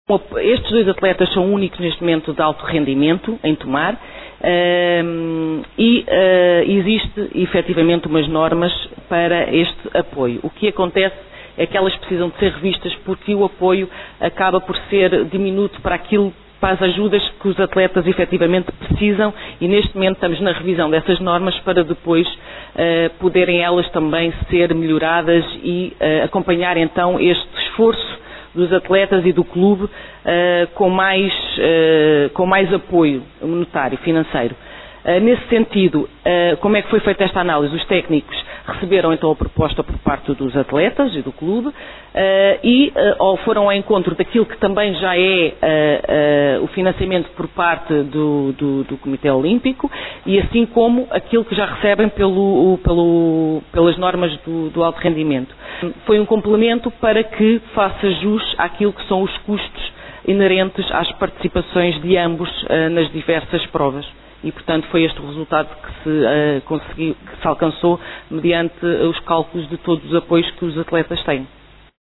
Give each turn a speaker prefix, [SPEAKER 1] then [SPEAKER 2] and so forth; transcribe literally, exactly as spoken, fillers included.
[SPEAKER 1] Estes dois atletas são únicos neste momento de alto rendimento em Tomar uh, e uh, existe efetivamente umas normas para este apoio. O que acontece é que elas precisam de ser revistas porque o apoio acaba por ser diminuto para aquilo, para as ajudas que os atletas efetivamente precisam, e neste momento estamos na revisão dessas normas para depois uh, poderem elas também ser melhoradas e uh, acompanhar então este esforço dos atletas e do clube uh, com, mais, uh, com mais apoio monetário, financeiro. Uh, nesse sentido, uh, como é que foi feita esta análise? Os técnicos receberam então a proposta por parte dos atletas e do clube uh, e uh, ou foram ao encontro daquilo que também já é uh, uh, o financiamento por parte do, do, do Comitê Olímpico, e assim como aquilo que já recebem pelo, pelo, pelas normas do, do alto rendimento. Foi um complemento para que faça jus àquilo que são os custos inerentes às participações de ambos uh, nas diversas provas. E, portanto, foi este o resultado que se, uh, conseguiu, que se alcançou mediante os cálculos de todos os apoios que os atletas têm.